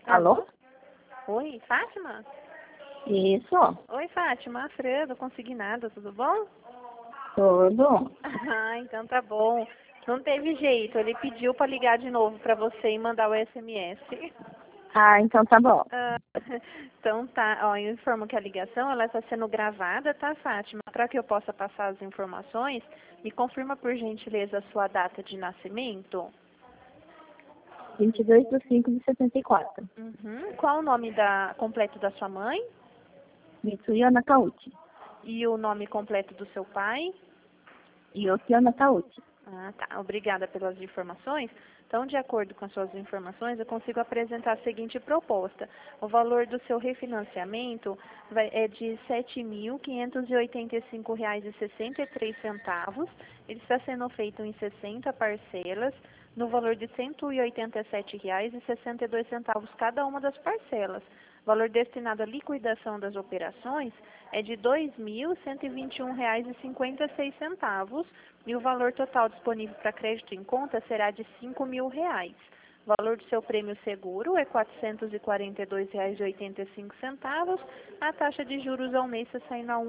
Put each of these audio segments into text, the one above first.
Alô? Alô? Oi, Fátima? Isso, Oi, Fátima, Alfredo, consignado, tudo bom? tudo. Ah, então tá bom. Não teve jeito, ele pediu para ligar de novo para você e mandar o SMS. Ah, então tá bom. Ah, então tá, ó, eu informo que a ligação ela está sendo gravada, tá, Fátima? Para que eu possa passar as informações, me confirma por gentileza a sua data de nascimento. 22/5/74. Uhum. Qual o nome completo da sua mãe? Mitsuya Nakauchi. E o nome completo do seu pai? Yokio Nakauchi. Ah, tá. Obrigada pelas informações. Então, de acordo com as suas informações, eu consigo apresentar a seguinte proposta. O valor do seu refinanciamento é de R$ 7.585,63. Ele está sendo feito em 60 parcelas, no valor de R$ 187,62 cada uma das parcelas. O valor destinado à liquidação das operações é de R$ 2.121,56 e o valor total disponível para crédito em conta será de R$ 5.000. O valor do seu prêmio seguro é R$ 442,85. A taxa de juros ao mês está saindo a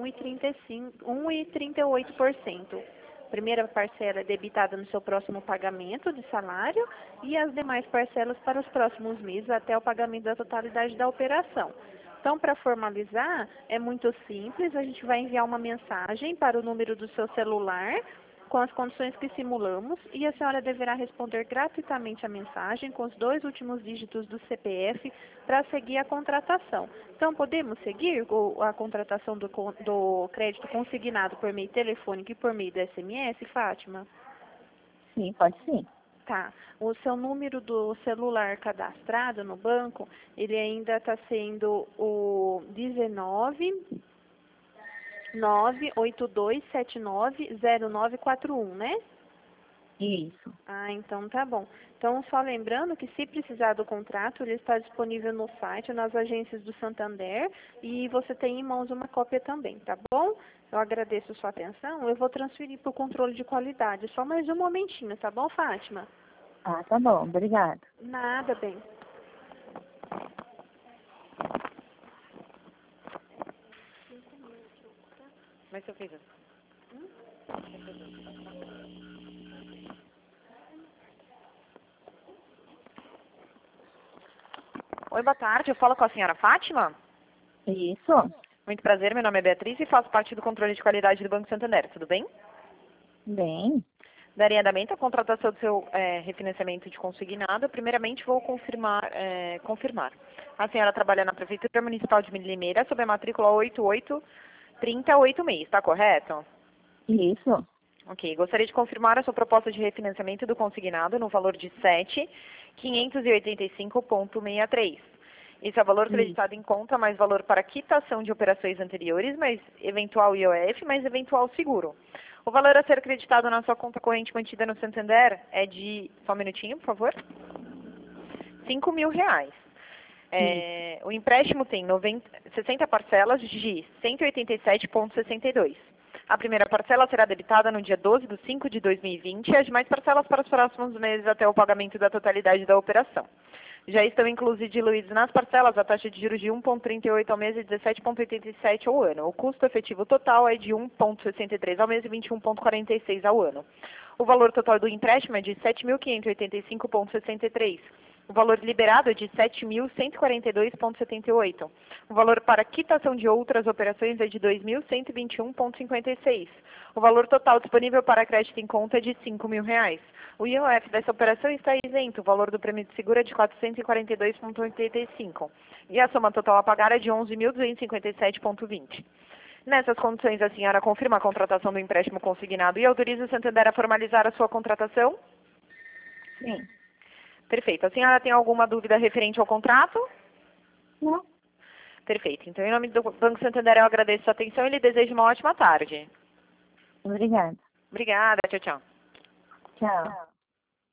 1,38%. A primeira parcela é debitada no seu próximo pagamento de salário e as demais parcelas para os próximos meses até o pagamento da totalidade da operação. Então, para formalizar, é muito simples, a gente vai enviar uma mensagem para o número do seu celular com as condições que simulamos e a senhora deverá responder gratuitamente a mensagem com os 2 últimos dígitos do CPF para seguir a contratação. Então, podemos seguir a contratação do crédito consignado por meio telefônico e por meio do SMS, Fátima? Sim, pode sim. Tá. O seu número do celular cadastrado no banco, ele ainda está sendo o 19 982790941, né? Isso. Ah, então tá bom. Então, só lembrando que se precisar do contrato, ele está disponível no site, nas agências do Santander, e você tem em mãos uma cópia também, tá bom? Eu agradeço a sua atenção. Eu vou transferir para o controle de qualidade. Só mais um momentinho, tá bom, Fátima? Ah, tá bom. Obrigada. Nada, bem. Mas você fez assim. Oi, boa tarde. Eu falo com a senhora Fátima. Isso. Muito prazer, meu nome é Beatriz e faço parte do controle de qualidade do Banco Santander. Tudo bem? Bem. Darei andamento à contratação do seu refinanciamento de consignado. Primeiramente, vou confirmar. A senhora trabalha na Prefeitura Municipal de Limeira sob a matrícula 883086, está correto? Isso. Ok. Gostaria de confirmar a sua proposta de refinanciamento do consignado no valor de R$ 7.585,63. Esse é o valor creditado em conta, mais valor para quitação de operações anteriores, mais eventual IOF, mais eventual seguro. O valor a ser creditado na sua conta corrente mantida no Santander é de... Só um minutinho, por favor. R$ 5.000. O empréstimo tem 60 parcelas de 187,62. A primeira parcela será debitada no dia 12/5/2020 e as demais parcelas para os próximos meses até o pagamento da totalidade da operação. Já estão inclusos e diluídos nas parcelas a taxa de juros de 1,38 ao mês e 17,87 ao ano. O custo efetivo total é de 1,63 ao mês e 21,46 ao ano. O valor total do empréstimo é de 7.585,63. O valor liberado é de 7.142,78. O valor para quitação de outras operações é de 2.121,56. O valor total disponível para crédito em conta é de R$ 5.000. O IOF dessa operação está isento. O valor do prêmio de seguro é de 442,85. E a soma total a pagar é de 11.257,20. Nessas condições, a senhora confirma a contratação do empréstimo consignado e autoriza o Santander a formalizar a sua contratação? Sim. Perfeito. A senhora tem alguma dúvida referente ao contrato? Não. Perfeito. Então, em nome do Banco Santander, eu agradeço a sua atenção e lhe desejo uma ótima tarde. Obrigada. Obrigada. Tchau, tchau. Tchau.